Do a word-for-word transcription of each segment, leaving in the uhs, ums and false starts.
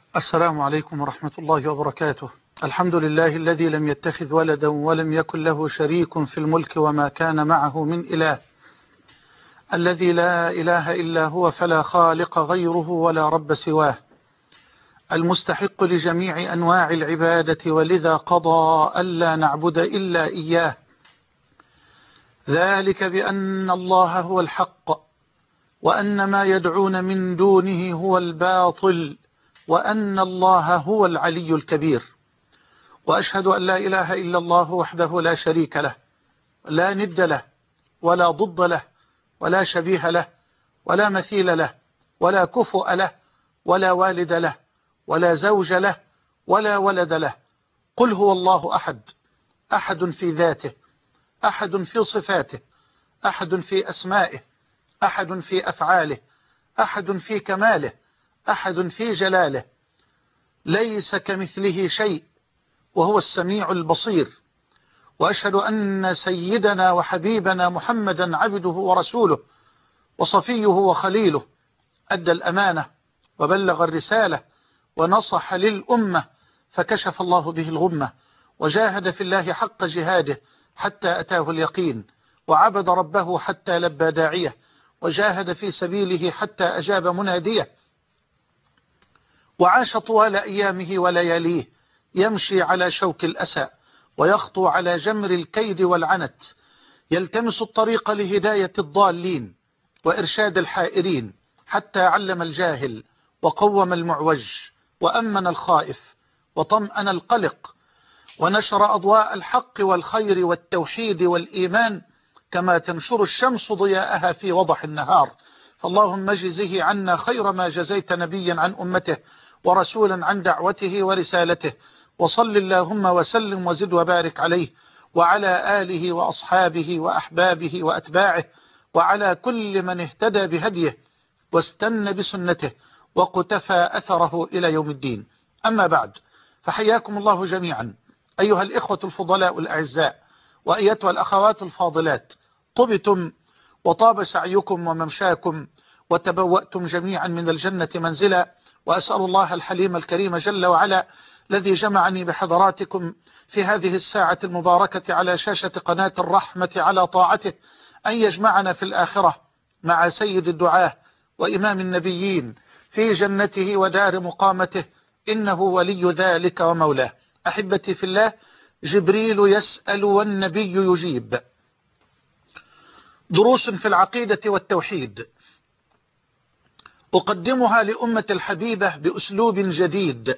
السلام عليكم ورحمة الله وبركاته. الحمد لله الذي لم يتخذ ولدا ولم يكن له شريك في الملك وما كان معه من إله، الذي لا إله إلا هو فلا خالق غيره ولا رب سواه، المستحق لجميع أنواع العبادة، ولذا قضى ألا نعبد إلا إياه، ذلك بأن الله هو الحق وأن ما يدعون من دونه هو الباطل وأن الله هو العلي الكبير. وأشهد أن لا إله إلا الله وحده لا شريك له، لا ند له ولا ضد له ولا شبيه له ولا مثيل له ولا كفؤ له ولا والد له ولا زوج له ولا ولد له. قل هو الله أحد، أحد في ذاته، أحد في صفاته، أحد في أسمائه، أحد في أفعاله، أحد في كماله، أحد في جلاله، ليس كمثله شيء وهو السميع البصير. وأشهد أن سيدنا وحبيبنا محمدا عبده ورسوله وصفيه وخليله، أدى الأمانة وبلغ الرسالة ونصح للأمة، فكشف الله به الغمة، وجاهد في الله حق جهاده حتى أتاه اليقين، وعبد ربه حتى لبى داعيه، وجاهد في سبيله حتى أجاب مناديه، وعاش طوال أيامه ولياليه يمشي على شوك الأسى ويخطو على جمر الكيد والعنت، يلتمس الطريق لهداية الضالين وإرشاد الحائرين، حتى علم الجاهل وقوم المعوج وأمن الخائف وطمأن القلق، ونشر أضواء الحق والخير والتوحيد والإيمان كما تنشر الشمس ضياءها في وضح النهار. فاللهم اجزه عنا خير ما جزيت نبيا عن أمته ورسولا عن دعوته ورسالته، وصل اللهم وسلم وزد وبارك عليه وعلى آله وأصحابه وأحبابه وأتباعه وعلى كل من اهتدى بهديه واستنى بسنته وقتفى أثره إلى يوم الدين. أما بعد، فحياكم الله جميعا أيها الإخوة الفضلاء الأعزاء، وأيتها الأخوات الفاضلات، طبتم وطاب سعيكم وممشاكم وتبوأتم جميعا من الجنة منزلا. وأسأل الله الحليم الكريم جل وعلا الذي جمعني بحضراتكم في هذه الساعة المباركة على شاشة قناة الرحمة على طاعته أن يجمعنا في الآخرة مع سيد الدعاة وإمام النبيين في جنته ودار مقامته، إنه ولي ذلك ومولاه. أحبتي في الله، جبريل يسأل والنبي يجيب. دروس في العقيدة والتوحيد أقدمها لأمة الحبيبة بأسلوب جديد،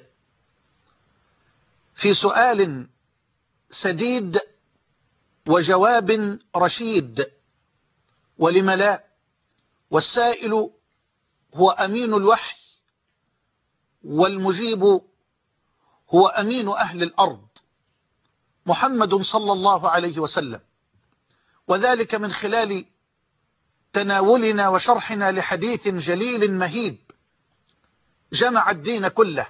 في سؤال سديد وجواب رشيد، ولم لا؟ والسائل هو أمين الوحي، والمجيب هو أمين أهل الأرض محمد صلى الله عليه وسلم، وذلك من خلال تناولنا وشرحنا لحديث جليل مهيب جمع الدين كله.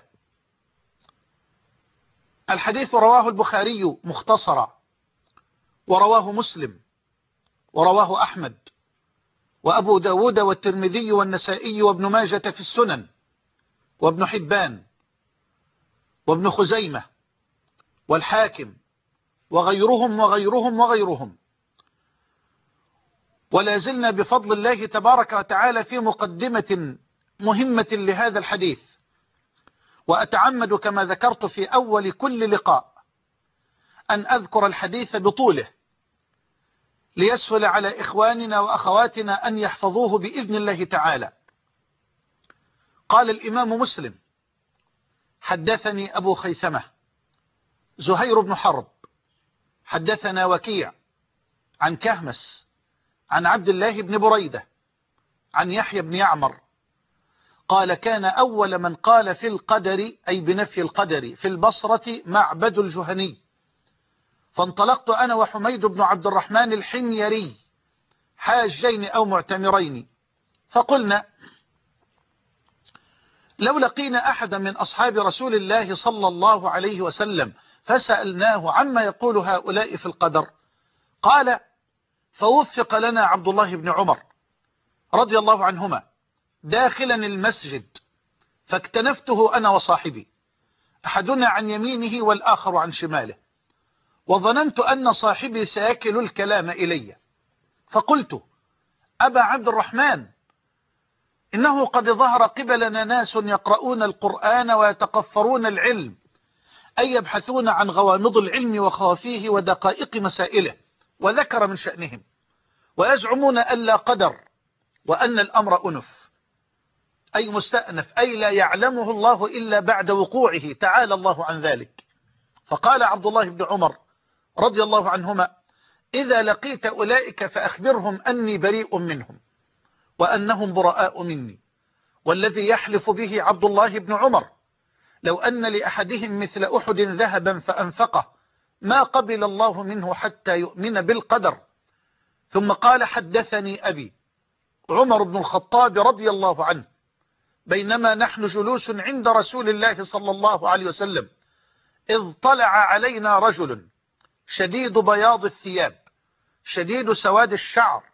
الحديث رواه البخاري مختصرا، ورواه مسلم، ورواه أحمد وأبو داود والترمذي والنسائي وابن ماجة في السنن، وابن حبان وابن خزيمة والحاكم وغيرهم وغيرهم وغيرهم. ولا زلنا بفضل الله تبارك وتعالى في مقدمة مهمة لهذا الحديث، وأتعمد كما ذكرت في أول كل لقاء أن أذكر الحديث بطوله ليسهل على إخواننا وأخواتنا أن يحفظوه بإذن الله تعالى. قال الإمام مسلم: حدثني أبو خيثمة زهير بن حرب حدثنا وكيع عن كهمس عن عبد الله بن بريدة عن يحيى بن يعمر قال: كان أول من قال في القدر، أي بنفي القدر، في البصرة معبد الجهني، فانطلقت أنا وحميد بن عبد الرحمن الحميري حاجين أو معتمرين، فقلنا: لو لقينا أحدا من أصحاب رسول الله صلى الله عليه وسلم فسألناه عما يقول هؤلاء في القدر. قال: فوفق لنا عبد الله بن عمر رضي الله عنهما داخلا المسجد فاكتنفته أنا وصاحبي، أحدنا عن يمينه والآخر عن شماله، وظننت أن صاحبي سيكل الكلام إلي، فقلت: أبا عبد الرحمن، إنه قد ظهر قبلنا ناس يقرؤون القرآن ويتقفرون العلم، أي يبحثون عن غوامض العلم وخوافيه ودقائق مسائله، وذكر من شأنهم، ويزعمون أن لا قدر، وأن الأمر أنف، أي مستأنف، أي لا يعلمه الله إلا بعد وقوعه، تعالى الله عن ذلك. فقال عبد الله بن عمر رضي الله عنهما: إذا لقيت أولئك فأخبرهم أني بريء منهم وأنهم براء مني، والذي يحلف به عبد الله بن عمر لو أن لأحدهم مثل أحد ذهبا فأنفقه ما قبل الله منه حتى يؤمن بالقدر. ثم قال: حدثني أبي عمر بن الخطاب رضي الله عنه بينما نحن جلوس عند رسول الله صلى الله عليه وسلم إذ طلع علينا رجل شديد بياض الثياب شديد سواد الشعر،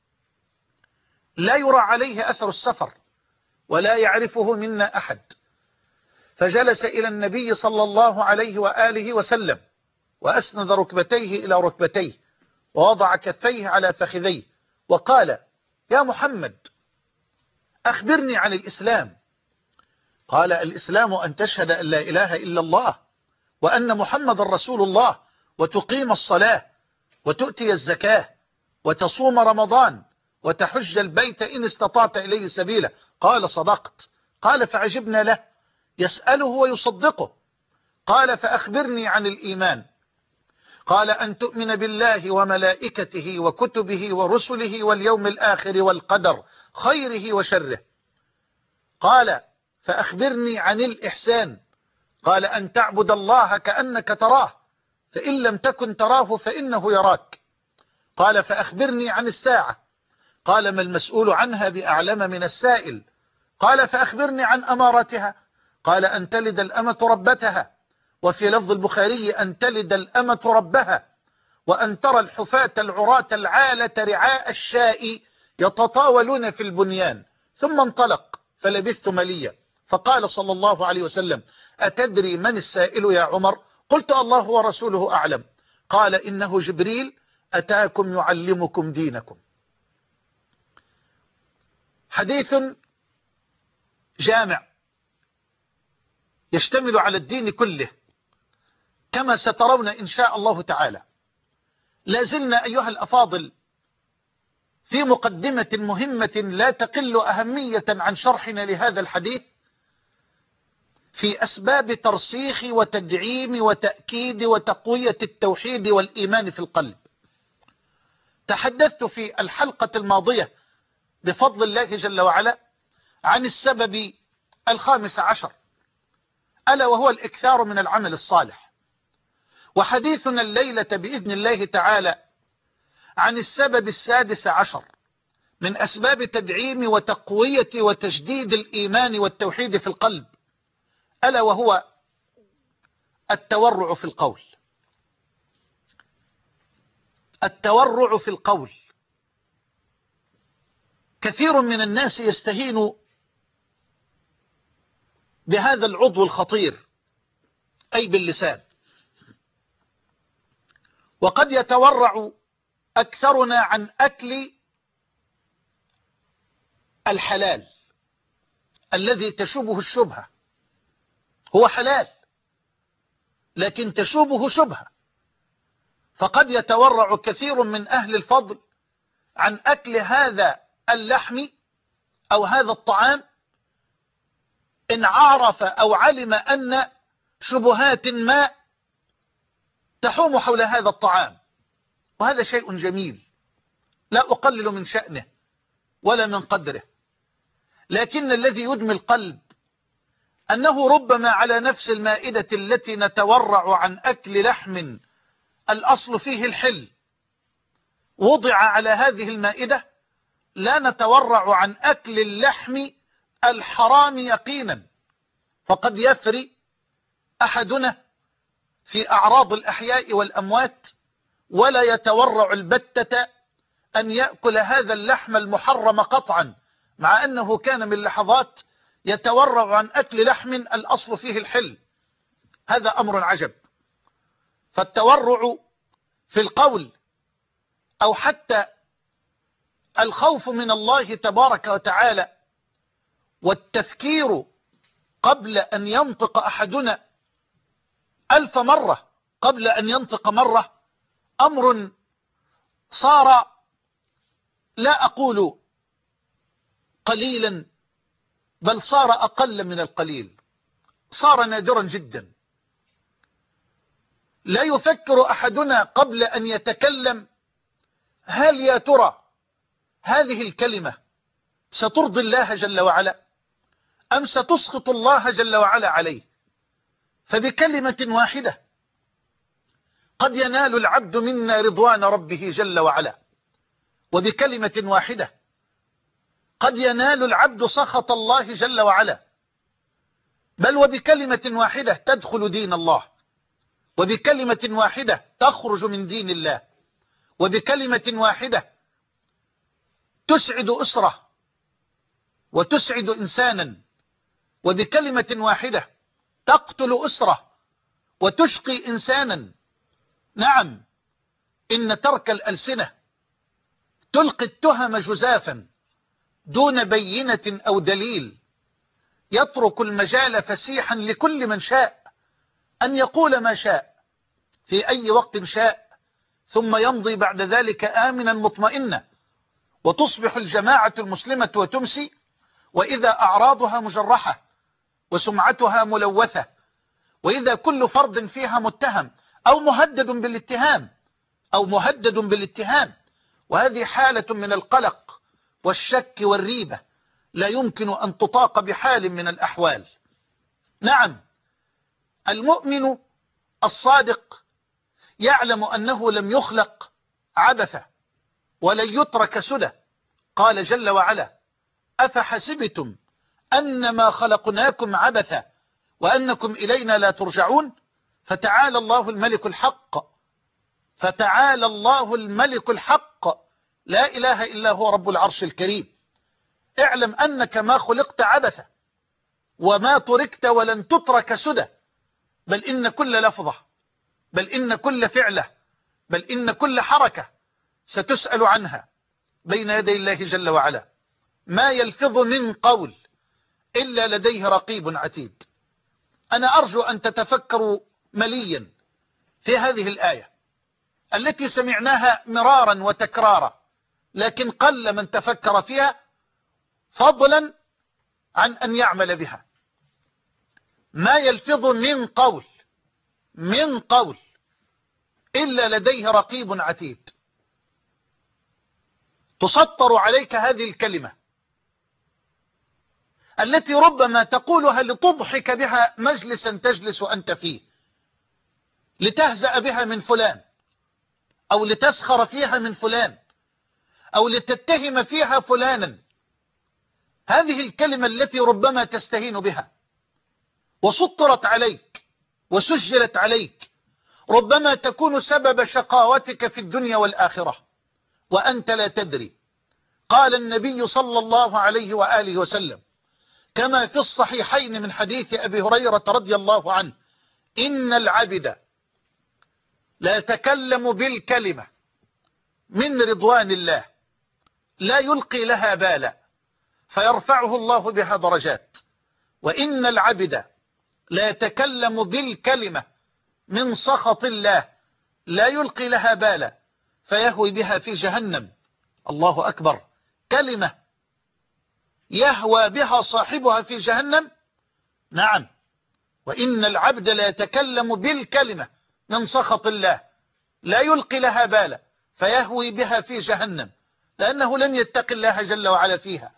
لا يرى عليه أثر السفر ولا يعرفه منا أحد، فجلس إلى النبي صلى الله عليه وآله وسلم وأسند ركبتيه إلى ركبتيه ووضع كفيه على فخذيه وقال: يا محمد، أخبرني عن الإسلام. قال: الإسلام أن تشهد أن لا إله إلا الله وأن محمد رسول الله، وتقيم الصلاة، وتؤتي الزكاة، وتصوم رمضان، وتحج البيت إن استطعت إليه سبيلا. قال: صدقت. قال: فعجبنا له، يسأله ويصدقه. قال: فأخبرني عن الإيمان. قال: أن تؤمن بالله وملائكته وكتبه ورسله واليوم الآخر والقدر خيره وشره. قال: فأخبرني عن الإحسان. قال: أن تعبد الله كأنك تراه، فإن لم تكن تراه فإنه يراك. قال: فأخبرني عن الساعة. قال: ما المسؤول عنها بأعلم من السائل. قال: فأخبرني عن أمارتها. قال: أن تلد الأمة ربتها، وفي لفظ البخاري أن تلد الأمة ربها، وأن ترى الحفاة العراة العالة رعاء الشاء يتطاولون في البنيان. ثم انطلق فلبثت مليا، فقال صلى الله عليه وسلم: أتدري من السائل يا عمر؟ قلت: الله ورسوله أعلم. قال: إنه جبريل أتاكم يعلمكم دينكم. حديث جامع يشتمل على الدين كله كما سترون إن شاء الله تعالى. لازلنا أيها الأفاضل في مقدمة مهمة لا تقل أهمية عن شرحنا لهذا الحديث في أسباب ترسيخ وتدعيم وتأكيد وتقوية التوحيد والإيمان في القلب. تحدثت في الحلقة الماضية بفضل الله جل وعلا عن السبب الخامس عشر، ألا وهو الإكثار من العمل الصالح. وحديثنا الليلة بإذن الله تعالى عن السبب السادس عشر من أسباب تدعيم وتقوية وتجديد الإيمان والتوحيد في القلب، ألا وهو التورع في القول. التورع في القول. كثير من الناس يستهين بهذا العضو الخطير، أي باللسان، وقد يتورع أكثرنا عن أكل الحلال الذي تشوبه الشبهة. هو حلال لكن تشوبه شبهة، فقد يتورع كثير من أهل الفضل عن أكل هذا اللحم أو هذا الطعام إن عرف أو علم أن شبهات ما تحوم حول هذا الطعام، وهذا شيء جميل لا أقلل من شأنه ولا من قدره. لكن الذي يدمي القلب أنه ربما على نفس المائدة التي نتورع عن أكل لحم الأصل فيه الحل وضع على هذه المائدة لا نتورع عن أكل اللحم الحرام يقينا، فقد يفري أحدنا في أعراض الأحياء والأموات ولا يتورع البتة أن يأكل هذا اللحم المحرم قطعا، مع أنه كان من لحظات يتورع عن أكل لحم الأصل فيه الحل، هذا أمر عجب. فالتورع في القول أو حتى الخوف من الله تبارك وتعالى والتفكير قبل أن ينطق أحدنا ألف مرة قبل أن ينطق مرة أمر صار لا أقول قليلا، بل صار أقل من القليل، صار نادرا جدا. لا يفكر أحدنا قبل أن يتكلم هل يا ترى هذه الكلمة سترضي الله جل وعلا أم ستسخط الله جل وعلا عليه؟ فبكلمة واحدة قد ينال العبد منا رضوان ربه جل وعلا، وبكلمة واحدة قد ينال العبد سخط الله جل وعلا، بل وبكلمة واحدة تدخل دين الله، وبكلمة واحدة تخرج من دين الله، وبكلمة واحدة تسعد أسرة وتسعد إنسانا، وبكلمة واحدة تقتل أسرة وتشقي إنسانا. نعم، إن ترك الألسنة تلقي التهم جزافا دون بينة أو دليل، يترك المجال فسيحا لكل من شاء أن يقول ما شاء في أي وقت شاء، ثم يمضي بعد ذلك آمنا مطمئنا، وتصبح الجماعة المسلمة وتمسي وإذا أعراضها مجرحة وسمعتها ملوثة، وإذا كل فرد فيها متهم أو مهدد بالاتهام أو مهدد بالاتهام وهذه حالة من القلق والشك والريبة لا يمكن أن تطاق بحال من الأحوال. نعم، المؤمن الصادق يعلم أنه لم يخلق عبثا ولن يترك سدى. قال جل وعلا: أفحسبتم أنما خلقناكم عبثا وأنكم إلينا لا ترجعون. فتعالى الله الملك الحق فتعالى الله الملك الحق لا إله إلا هو رب العرش الكريم. اعلم أنك ما خلقت عبثا وما تركت ولن تترك سدى، بل إن كل لفظة، بل إن كل فعلة، بل إن كل حركة ستسأل عنها بين يدي الله جل وعلا. ما يلفظ من قول إلا لديه رقيب عتيد. أنا أرجو أن تتفكروا مليا في هذه الآية التي سمعناها مرارا وتكرارا، لكن قل من تفكر فيها فضلا عن أن يعمل بها. ما يلفظ من قول من قول إلا لديه رقيب عتيد. تسطر عليك هذه الكلمة التي ربما تقولها لتضحك بها مجلسا تجلس أنت فيه، لتهزأ بها من فلان، أو لتسخر فيها من فلان، أو لتتهم فيها فلانا. هذه الكلمة التي ربما تستهين بها وسطرت عليك وسجلت عليك ربما تكون سبب شقاوتك في الدنيا والآخرة وأنت لا تدري. قال النبي صلى الله عليه وآله وسلم كما في الصحيحين من حديث أبي هريرة رضي الله عنه: إن العبد لا يتكلم بالكلمة من رضوان الله لا يلقي لها بالا فيرفعه الله بها درجات، وإن العبد لا يتكلم بالكلمة من سخط الله لا يلقي لها بالا فيهوي بها في جهنم. الله أكبر، كلمة يهوى بها صاحبها في جهنم. نعم، وإن العبد لا يتكلم بالكلمة من سخط الله لا يلقي لها بالا فيهوي بها في جهنم، لأنه لم يتق الله جل وعلا فيها.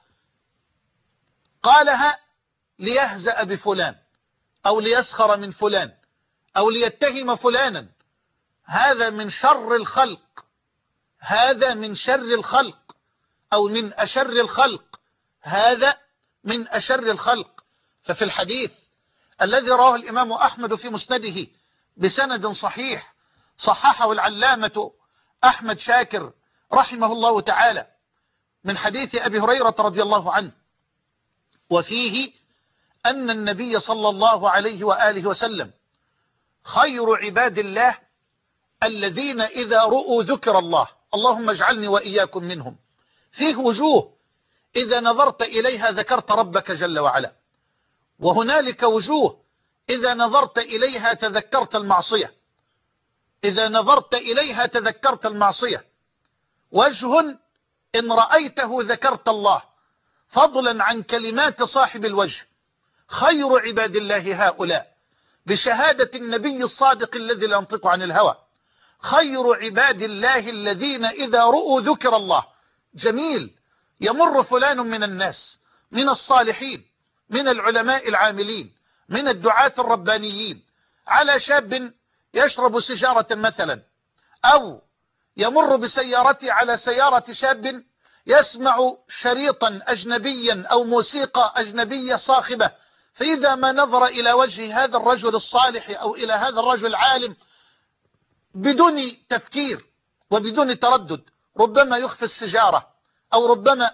قالها ليهزأ بفلان أو ليسخر من فلان أو ليتهم فلانا. هذا من شر الخلق، هذا من شر الخلق، أو من أشر الخلق، هذا من أشر الخلق. ففي الحديث الذي رواه الإمام أحمد في مسنده بسند صحيح صححه العلامة أحمد شاكر رحمه الله تعالى من حديث أبي هريرة رضي الله عنه، وفيه أن النبي صلى الله عليه وآله وسلم خير عباد الله الذين إذا رؤوا ذكر الله، اللهم اجعلني وإياكم منهم. فيه وجوه إذا نظرت إليها ذكرت ربك جل وعلا، وهنالك وجوه إذا نظرت إليها تذكرت المعصية، إذا نظرت إليها تذكرت المعصية. وجه إن رأيته ذكرت الله، فضلا عن كلمات صاحب الوجه. خير عباد الله هؤلاء بشهادة النبي الصادق الذي لا ينطق عن الهوى. خير عباد الله الذين إذا رؤوا ذكر الله. جميل، يمر فلان من الناس، من الصالحين، من العلماء العاملين، من الدعاة الربانيين، على شاب يشرب سجارة مثلا، أو يمر بسيارته على سيارة شاب يسمع شريطا أجنبيا أو موسيقى أجنبية صاخبة، فإذا ما نظر إلى وجه هذا الرجل الصالح أو إلى هذا الرجل العالم بدون تفكير وبدون تردد ربما يخفي السجارة، أو ربما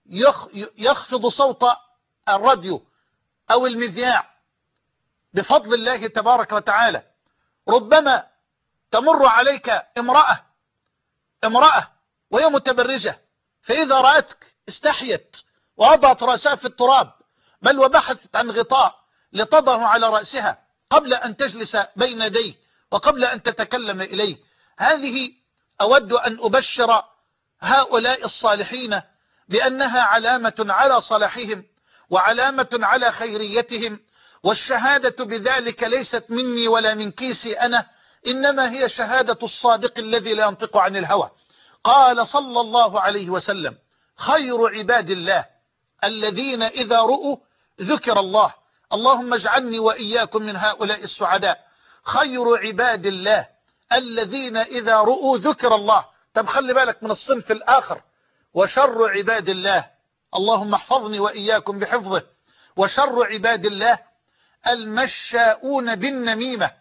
يخفض صوت الراديو أو المذياع بفضل الله تبارك وتعالى. ربما تمر عليك امرأة امرأة وهي متبرجة، فإذا رأتك استحيت ووضعت رأسها في التراب، بل وبحثت عن غطاء لتضعه على رأسها قبل أن تجلس بين يديه وقبل أن تتكلم إليه. هذه أود أن أبشر هؤلاء الصالحين بأنها علامة على صلاحهم وعلامة على خيريتهم، والشهادة بذلك ليست مني ولا من كيسي أنا، إنما هي شهادة الصادق الذي لا ينطق عن الهوى. قال صلى الله عليه وسلم: خير عباد الله الذين إذا رؤوا ذكر الله. اللهم اجعلني وإياكم من هؤلاء السعداء. خير عباد الله الذين إذا رؤوا ذكر الله. طب خلي بالك من الصنف الآخر: وشر عباد الله، اللهم احفظني وإياكم بحفظه، وشر عباد الله المشاؤون بالنميمة،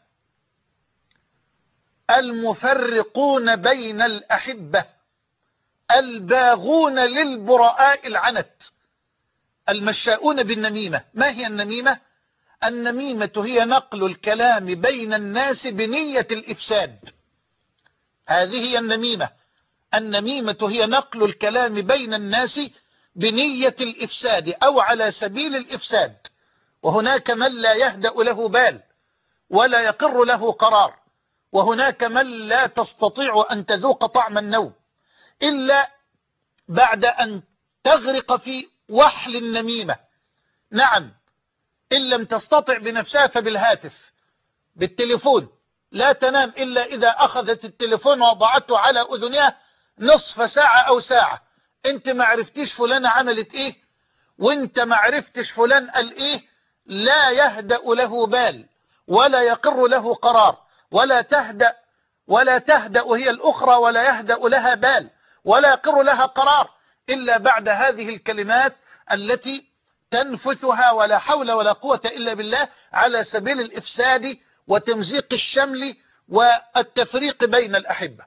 المفرقون بين الأحبة، الباغون للبراء العنت. المشاؤون بالنميمة. ما هي النميمة؟ النميمة هي نقل الكلام بين الناس بنية الإفساد. هذه هي النميمة. النميمة هي نقل الكلام بين الناس بنية الإفساد أو على سبيل الإفساد. وهناك من لا يهدأ له بال ولا يقر له قرار، وهناك من لا تستطيع أن تذوق طعم النوم إلا بعد أن تغرق في وحل النميمة. نعم، إن لم تستطع بنفسها فبالهاتف، بالتليفون. لا تنام إلا إذا أخذت التليفون وضعته على أذنها نصف ساعة أو ساعة. انت ما عرفتيش فلانة عملت ايه، وانت ما عرفتش فلان قال ايه. لا يهدأ له بال ولا يقر له قرار، ولا تهدأ ولا تهدأ هي الأخرى ولا يهدأ لها بال ولا يقر لها قرار إلا بعد هذه الكلمات التي تنفثها ولا حول ولا قوة إلا بالله على سبيل الإفساد وتمزيق الشمل والتفريق بين الأحبة.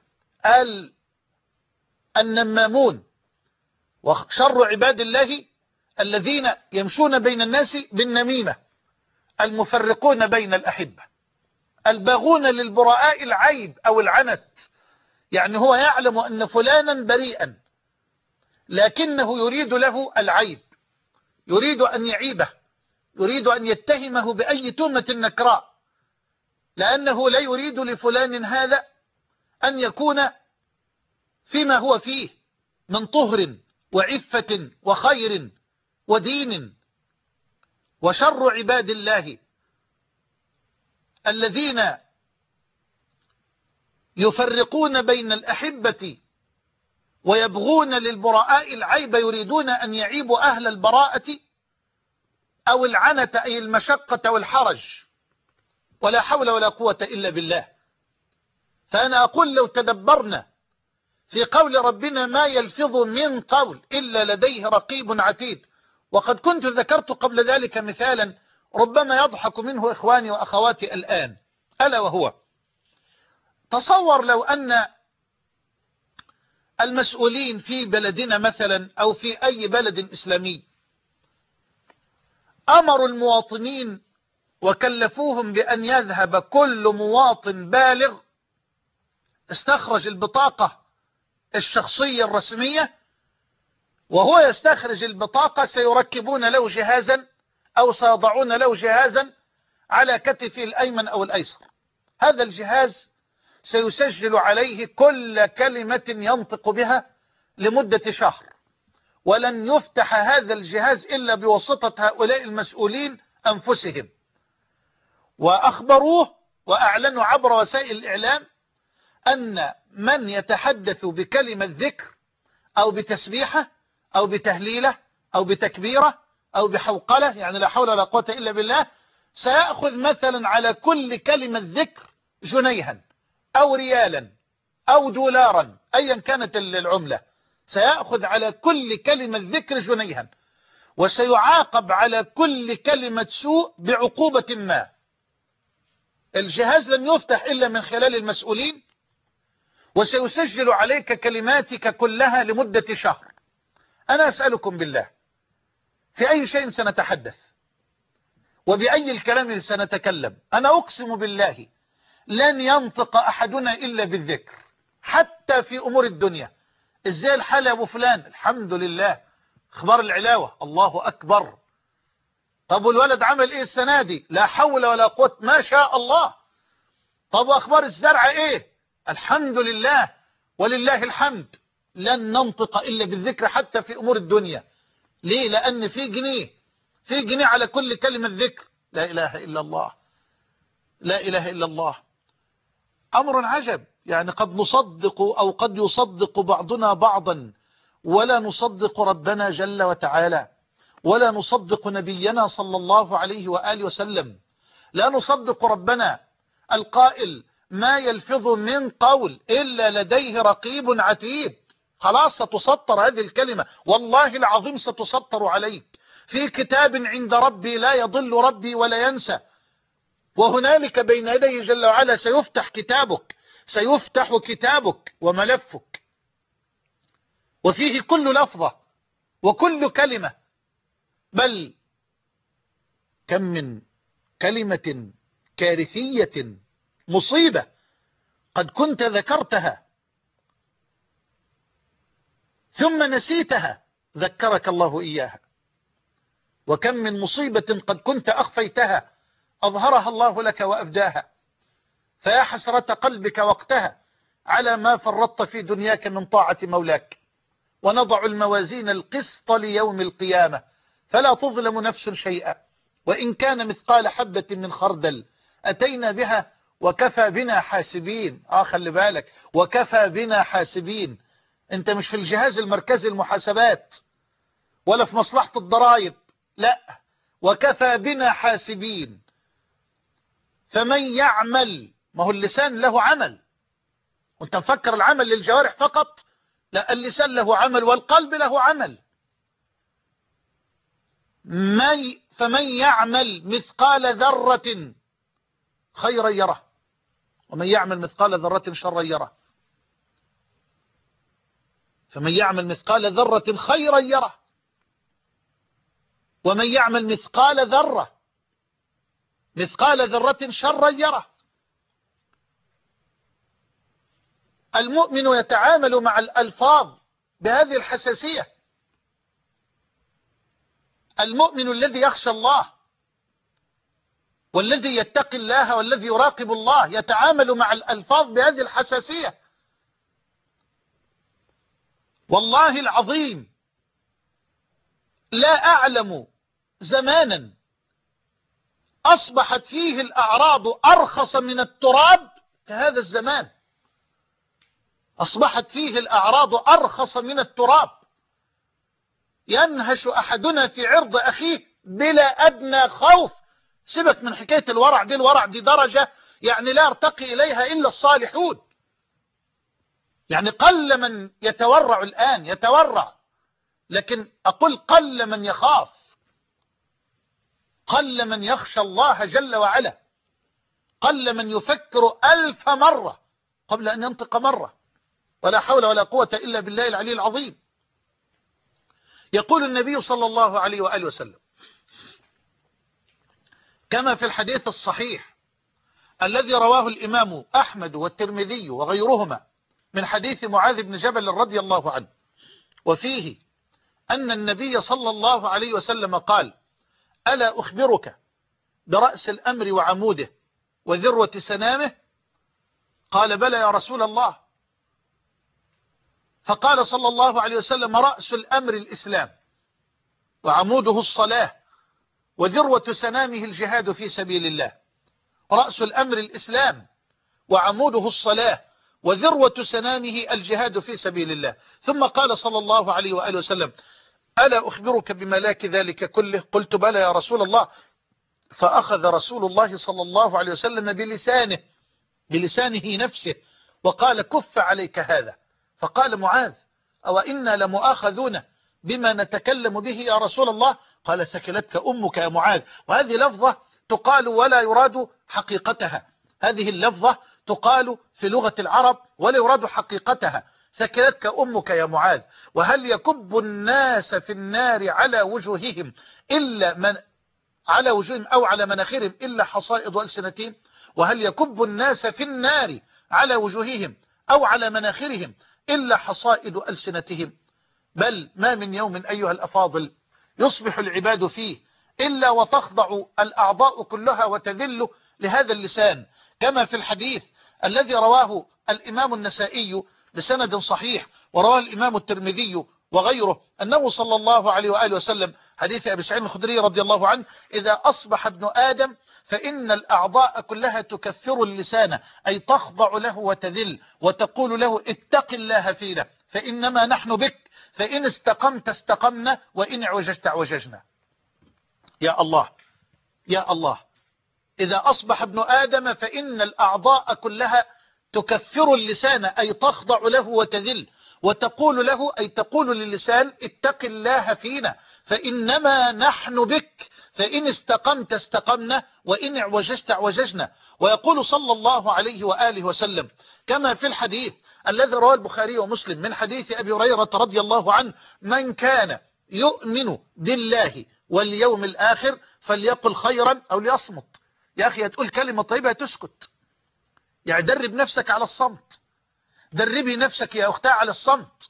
النمامون. وشر عباد الله الذين يمشون بين الناس بالنميمة، المفرقون بين الأحبة، الباغون للبراء العيب أو العنت. يعني هو يعلم أن فلانا بريئا لكنه يريد له العيب، يريد أن يعيبه، يريد أن يتهمه بأي تهمة نكراء، لأنه لا يريد لفلان هذا أن يكون فيما هو فيه من طهر وعفة وخير ودين. وشر عباد الله الذين يفرقون بين الأحبة ويبغون للبراء العيب، يريدون أن يعيبوا أهل البراءة أو العنة أي المشقة والحرج. ولا حول ولا قوة إلا بالله. فأنا أقول لو تدبرنا في قول ربنا: ما يلفظ من قول إلا لديه رقيب عتيد. وقد كنت ذكرت قبل ذلك مثالا ربما يضحك منه إخواني وأخواتي الآن، ألا وهو: تصور لو أن المسؤولين في بلدنا مثلا أو في أي بلد إسلامي أمروا المواطنين وكلفوهم بأن يذهب كل مواطن بالغ استخرج البطاقة الشخصية الرسمية، وهو يستخرج البطاقة سيركبون له جهازا أو سيضعون له جهازا على كتفه الأيمن أو الأيسر. هذا الجهاز سيسجل عليه كل كلمة ينطق بها لمدة شهر، ولن يفتح هذا الجهاز إلا بواسطة هؤلاء المسؤولين أنفسهم. وأخبروه وأعلنوا عبر وسائل الإعلام أن من يتحدث بكلمة ذكر أو بتسبيحة أو بتهليلة أو بتكبيرة أو بحوقلة، يعني لا حول ولا قوة إلا بالله، سيأخذ مثلا على كل كلمة ذكر جنيها أو ريالا أو دولارا أيا كانت العملة، سيأخذ على كل كلمة ذكر جنيها، وسيعاقب على كل كلمة سوء بعقوبة ما. الجهاز لن يفتح إلا من خلال المسؤولين، وسيسجل عليك كلماتك كلها لمدة شهر. أنا أسألكم بالله، في أي شيء سنتحدث وبأي الكلام سنتكلم؟ أنا أقسم بالله لن ينطق أحدنا إلا بالذكر، حتى في أمور الدنيا. إزاي الحال يا أبو فلان؟ الحمد لله. اخبار العلاوة؟ الله أكبر. طب والولد عمل إيه السنة دي؟ لا حول ولا قوة، ما شاء الله. طب وأخبار الزرع إيه؟ الحمد لله ولله الحمد. لن ننطق إلا بالذكر حتى في أمور الدنيا. ليه؟ لأن في جنيه في جنيه على كل كلمة ذكر. لا إله إلا الله، لا إله إلا الله. أمر عجب، يعني قد نصدق أو قد يصدق بعضنا بعضا، ولا نصدق ربنا جل وتعالى، ولا نصدق نبينا صلى الله عليه وآله وسلم. لا نصدق ربنا القائل ما يلفظ من قول إلا لديه رقيب عتيد. خلاص ستسطر هذه الكلمة، والله العظيم ستسطر عليك في كتاب عند ربي لا يضل ربي ولا ينسى. وهنالك بين يديه جل وعلا سيفتح كتابك، سيفتح كتابك وملفك، وفيه كل لفظة وكل كلمة. بل كم من كلمة كارثية مصيبة قد كنت ذكرتها ثم نسيتها ذكرك الله إياها، وكم من مصيبة قد كنت أخفيتها أظهرها الله لك وأبداها. فيا حسرة قلبك وقتها على ما فرطت في دنياك من طاعة مولاك. ونضع الموازين القسط ليوم القيامة فلا تظلم نفس شيئا، وإن كان مثقال حبة من خردل أتينا بها وكفى بنا حاسبين. آه خلي بالك، وكفى بنا حاسبين. انت مش في الجهاز المركزي المحاسبات ولا في مصلحة الضرائب، لا، وكفى بنا حاسبين. فمن يعمل، ما هو اللسان له عمل، وانت مفكر العمل للجوارح فقط؟ لا، اللسان له عمل والقلب له عمل. مي فمن يعمل مثقال ذرة خيرا يره، ومن يعمل مثقال ذرة شرا يره. فمن يعمل مثقال ذرة خيرا يره، ومن يعمل مثقال ذرة مثقال ذرة شرا يره. المؤمن يتعامل مع الألفاظ بهذه الحساسية. المؤمن الذي يخشى الله والذي يتقي الله والذي يراقب الله يتعامل مع الألفاظ بهذه الحساسية. والله العظيم لا أعلم زمانا أصبحت فيه الأعراض أرخص من التراب كهذا الزمان. أصبحت فيه الأعراض أرخص من التراب. ينهش أحدنا في عرض أخيه بلا أدنى خوف. سيبك من حكاية الورع دي، الورع دي درجة يعني لا يرتقي إليها إلا الصالحون. يعني قل من يتورع الآن، يتورع، لكن أقول قل من يخاف، قل من يخشى الله جل وعلا، قل من يفكر ألف مرة قبل أن ينطق مرة. ولا حول ولا قوة إلا بالله العلي العظيم. يقول النبي صلى الله عليه وآله وسلم كما في الحديث الصحيح الذي رواه الإمام أحمد والترمذي وغيرهما من حديث معاذ بن جبل رضي الله عنه، وفيه أن النبي صلى الله عليه وسلم قال: ألا أخبرك برأس الأمر وعموده وذروة سنامه؟ قال: بلى يا رسول الله. فقال صلى الله عليه وسلم: رأس الأمر الإسلام، وعموده الصلاة، وذروة سنامه الجهاد في سبيل الله. رأس الأمر الإسلام، وعموده الصلاة، وذروة سنامه الجهاد في سبيل الله. ثم قال صلى الله عليه وآله وسلم: ألا أخبرك بملاك ذلك كله؟ قلت: بلى يا رسول الله. فأخذ رسول الله صلى الله عليه وسلم بلسانه بلسانه نفسه وقال: كف عليك هذا. فقال معاذ: أو إنا لمؤاخذون بما نتكلم به يا رسول الله؟ قال: ثكلتك أمك يا معاذ. وهذه لفظة تقال ولا يراد حقيقتها، هذه اللفظة تقال في لغة العرب ولا يراد حقيقتها. ثكلتك أمك يا معاذ. وهل يكب الناس في النار على وجوههم إلا من على وجوههم أو على مناخرهم إلا حصائد ألسنتهم؟ وهل يكب الناس في النار على وجوههم أو على مناخرهم إلا حصائد ألسنتهم؟ بل ما من يوم أيها الأفاضل يصبح العباد فيه إلا وتخضع الأعضاء كلها وتذل لهذا اللسان، كما في الحديث الذي رواه الإمام النسائي بسند صحيح ورواه الإمام الترمذي وغيره أنه صلى الله عليه وآله وسلم، حديث أبي سعيد الخدري رضي الله عنه: إذا أصبح ابن آدم فإن الأعضاء كلها تكفر اللسان، أي تخضع له وتذل وتقول له: اتق الله فينا فإنما نحن بك، فإن استقمت استقمنا وإن اعوججت اعوججنا. يا الله يا الله، إذا أصبح ابن آدم فإن الأعضاء كلها تكفر اللسان، أي تخضع له وتذل وتقول له، أي تقول للسان: اتق الله فينا فإنما نحن بك، فإن استقمت استقمنا وإن اعوججت اعوججنا. ويقول صلى الله عليه وآله وسلم كما في الحديث الذي رواه البخاري ومسلم من حديث أبي هريرة رضي الله عنه: من كان يؤمن بالله واليوم الآخر فليقل خيرا أو ليصمت. يا أخي هتقول كلمة طيبة تسكت، يعني درب نفسك على الصمت، دربي نفسك يا أختها على الصمت.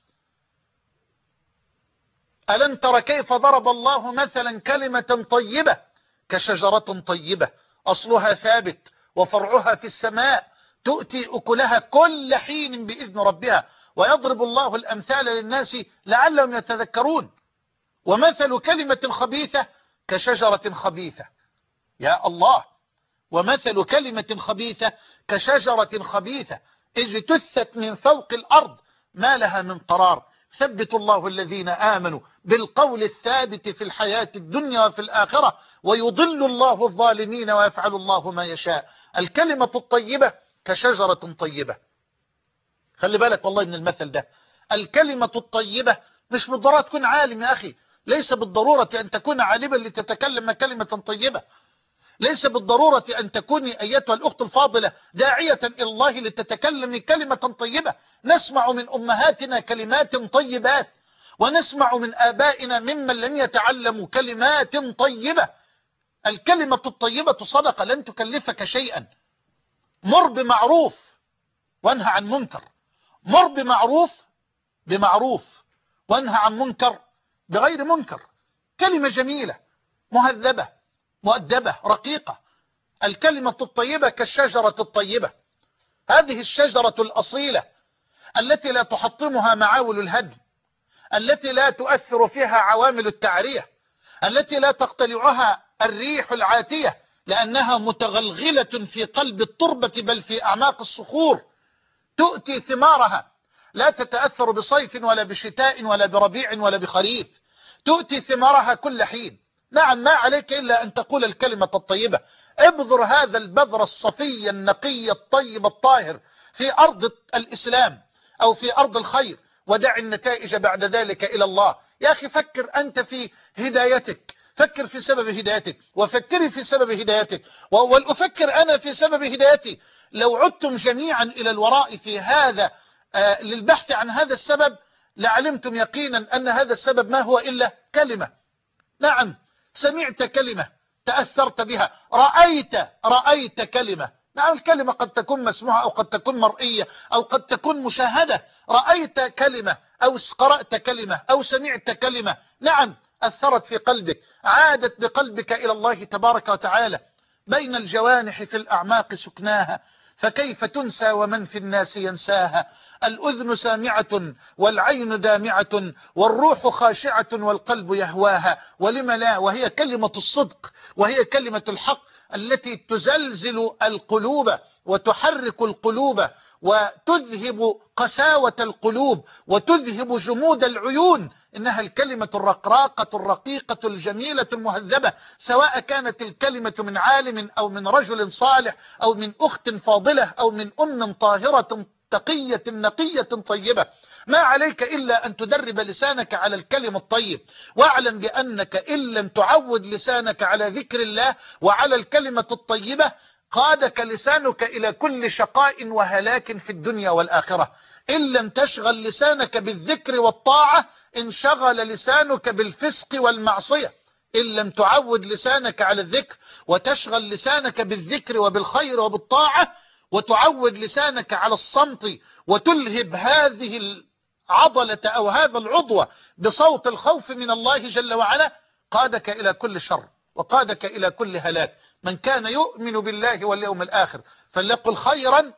ألم تر كيف ضرب الله مثلا كلمة طيبة كشجرة طيبة أصلها ثابت وفرعها في السماء تؤتي أكلها كل حين بإذن ربها ويضرب الله الأمثال للناس لعلهم يتذكرون. ومثل كلمة خبيثة كشجرة خبيثة. يا الله، ومثل كلمة خبيثة كشجرة خبيثة اجتثت من فوق الأرض ما لها من قرار. ثبت الله الذين آمنوا بالقول الثابت في الحياة الدنيا وفي الآخرة ويضل الله الظالمين ويفعل الله ما يشاء. الكلمة الطيبة كشجرة طيبة. خلي بالك والله من المثل ده. الكلمة الطيبة مش بالضرورة تكون عالم يا أخي، ليس بالضرورة أن تكون عالما لتتكلم كلمة طيبة، ليس بالضرورة أن تكوني أيتها الأخت الفاضلة داعية إلى الله لتتكلم كلمة طيبة. نسمع من أمهاتنا كلمات طيبات، ونسمع من آبائنا ممن لم يتعلموا كلمات طيبة. الكلمة الطيبة صدقة لن تكلفك شيئا. مر بمعروف وانهى عن منكر، مر بمعروف بمعروف وانهى عن منكر بغير منكر. كلمة جميلة مهذبة مؤدبة رقيقة. الكلمة الطيبة كالشجرة الطيبة، هذه الشجرة الأصيلة التي لا تحطمها معاول الهدم، التي لا تؤثر فيها عوامل التعرية، التي لا تقتلعها الريح العاتية لأنها متغلغلة في قلب التربة بل في أعماق الصخور. تؤتي ثمارها لا تتأثر بصيف ولا بشتاء ولا بربيع ولا بخريف، تؤتي ثمارها كل حين. نعم، ما عليك إلا أن تقول الكلمة الطيبة. ابذر هذا البذر الصفي النقي الطيب الطاهر في أرض الإسلام أو في أرض الخير، ودع النتائج بعد ذلك إلى الله. يا أخي فكر أنت في هدايتك، فكر في سبب هدايتك، وفكري في سبب هدايتك، ولأفكر أنا في سبب هدايتي. لو عدتم جميعا إلى الوراء في هذا آه للبحث عن هذا السبب لعلمتم يقينا أن هذا السبب ما هو إلا كلمة. نعم، سمعت كلمة تأثرت بها، رأيت رأيت كلمة، نعم الكلمة قد تكون مسموعة أو قد تكون مرئية أو قد تكون مشاهدة، رأيت كلمة أو قرأت كلمة أو سمعت كلمة، نعم أثرت في قلبك، عادت بقلبك إلى الله تبارك وتعالى. بين الجوانح في الأعماق سكناها، فكيف تنسى ومن في الناس ينساها. الأذن سامعة والعين دامعة والروح خاشعة والقلب يهواها، ولم لا، وهي كلمة الصدق، وهي كلمة الحق التي تزلزل القلوب وتحرك القلوب وتذهب قساوة القلوب وتذهب جمود العيون. إنها الكلمة الرقراقة الرقيقة الجميلة المهذبة، سواء كانت الكلمة من عالم أو من رجل صالح أو من أخت فاضلة أو من أم طاهرة تقية نقية طيبة. ما عليك إلا أن تدرب لسانك على الكلم الطيب، واعلم بأنك إن لم تعود لسانك على ذكر الله وعلى الكلمة الطيبة قادك لسانك إلى كل شقاء وهلاك في الدنيا والآخرة. إن لم تشغل لسانك بالذكر والطاعة انشغل لسانك بالفسق والمعصية. إن لم تعود لسانك على الذكر وتشغل لسانك بالذكر وبالخير وبالطاعة وتعود لسانك على الصمت وتلهب هذه العضلة أو هذا العضو بصوت الخوف من الله جل وعلا، قادك إلى كل شر وقادك إلى كل هلاك. من كان يؤمن بالله واليوم الآخر فليقل خيرا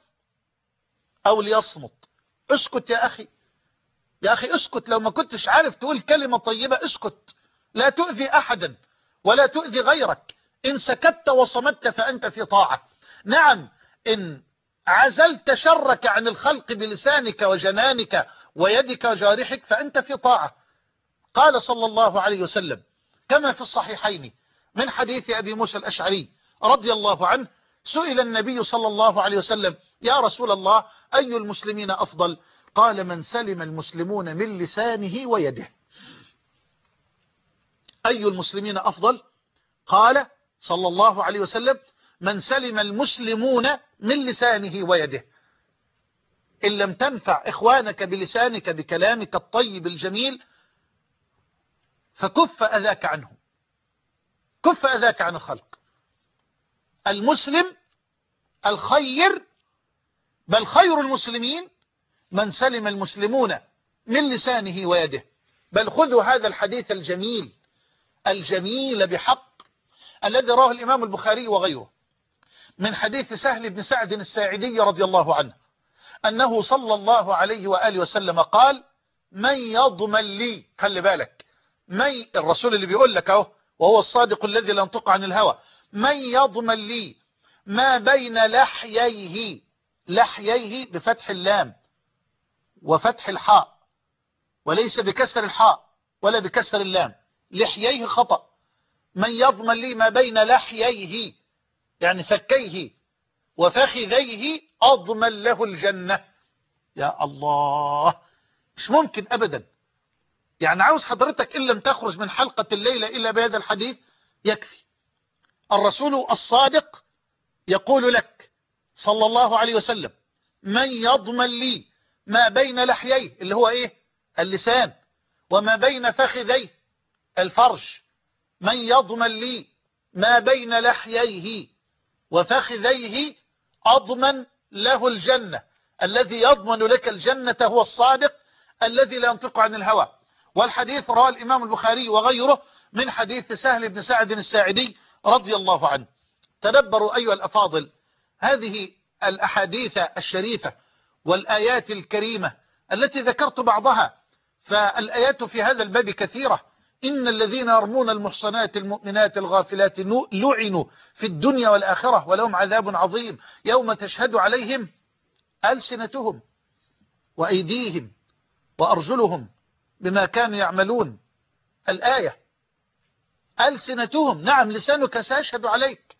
أو ليصمت. اسكت يا أخي، يا أخي اسكت، لو ما كنتش عارف تقول كلمة طيبة اسكت، لا تؤذي أحدا ولا تؤذي غيرك. إن سكت وصمت فأنت في طاعة. نعم إن عزلت شرك عن الخلق بلسانك وجنانك ويدك وجارحك فأنت في طاعة. قال صلى الله عليه وسلم كما في الصحيحين من حديث أبي موسى الأشعري رضي الله عنه، سئل النبي صلى الله عليه وسلم يا رسول الله أي المسلمين أفضل؟ قال من سلم المسلمون من لسانه ويده. أي المسلمين أفضل؟ قال صلى الله عليه وسلم من سلم المسلمون من لسانه ويده. إن لم تنفع إخوانك بلسانك بكلامك الطيب الجميل فكف أذاك عنهم، كف أذاك عن الخلق. المسلم الخير، بل خير المسلمين من سلم المسلمون من لسانه ويده. بل خذوا هذا الحديث الجميل الجميل بحق الذي رواه الإمام البخاري وغيره من حديث سهل بن سعد الساعدي رضي الله عنه أنه صلى الله عليه وآله وسلم قال من يضمن لي، خلي بالك، من الرسول اللي بيقول لك اهو وهو الصادق الذي لا ينطق عن الهوى، من يضمن لي ما بين لحييه، لحييه بفتح اللام وفتح الحاء وليس بكسر الحاء ولا بكسر اللام، لحييه خطأ، من يضمن لي ما بين لحييه يعني فكيه وفخذيه أضمن له الجنة. يا الله، مش ممكن أبدا. يعني عاوز حضرتك إن لم تخرج من حلقة الليلة إلا بهذا الحديث يكفي. الرسول الصادق يقول لك صلى الله عليه وسلم من يضمن لي ما بين لحييه اللي هو إيه؟ اللسان، وما بين فخذيه الفرج، من يضمن لي ما بين لحييه وفخذيه أضمن له الجنة. الذي يضمن لك الجنة هو الصادق الذي لا ينطق عن الهوى. والحديث رواه الإمام البخاري وغيره من حديث سهل بن سعد الساعدي رضي الله عنه. تدبروا أيها الأفاضل هذه الأحاديث الشريفة والآيات الكريمة التي ذكرت بعضها، فالآيات في هذا الباب كثيرة. إن الذين يرمون المحصنات المؤمنات الغافلات لعنوا في الدنيا والآخرة ولهم عذاب عظيم يوم تشهد عليهم ألسنتهم وأيديهم وأرجلهم بما كانوا يعملون. الآية ألسنتهم، نعم لسانك سيشهد عليك،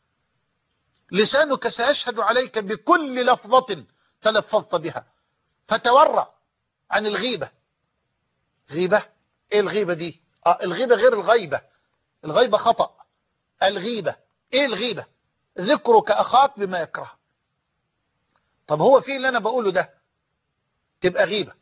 لسانك سيشهد عليك بكل لفظة تلفظت بها. فتورع عن الغيبة. غيبة؟ ايه الغيبة دي؟ آه الغيبة غير الغيبة، الغيبة خطأ. الغيبة ايه الغيبة؟ ذكرك أخاك بما يكره. طب هو في اللي أنا بقوله ده تبقى غيبة؟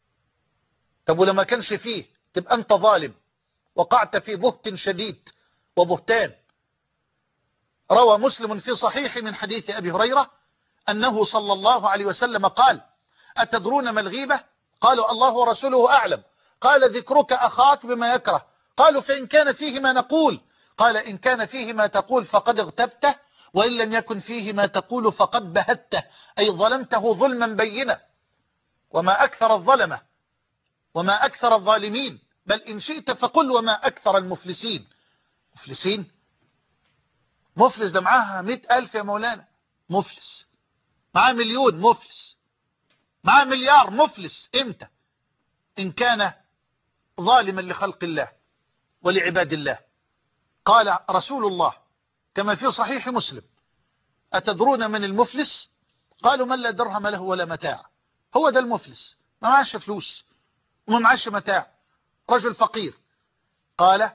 طب ولما كانش فيه تبقى أنت ظالم وقعت في بهت شديد وبهتان. روى مسلم في صحيح من حديث أبي هريرة أنه صلى الله عليه وسلم قال: أتدرون ما الغيبة؟ قالوا: الله ورسوله أعلم. قال: ذكرك أخاك بما يكره. قالوا: فإن كان فيه ما نقول؟ قال: إن كان فيه ما تقول فقد اغتبته، وإن لم يكن فيه ما تقول فقد بهته، أي ظلمته ظلما بينا. وما أكثر الظلمة وما أكثر الظالمين، بل إن شئت فقل وما أكثر المفلسين. مفلسين؟ مفلس ده معاها مئة ألف يا مولانا مفلس، معاه مليون مفلس، معاه مليار مفلس. إمتى؟ إن كان ظالما لخلق الله ولعباد الله. قال رسول الله كما في صحيح مسلم: أتدرون من المفلس؟ قالوا: من لا درهم له ولا متاع. هو ده المفلس، ما معاش فلوس وما معاش متاع، رجل فقير. قال: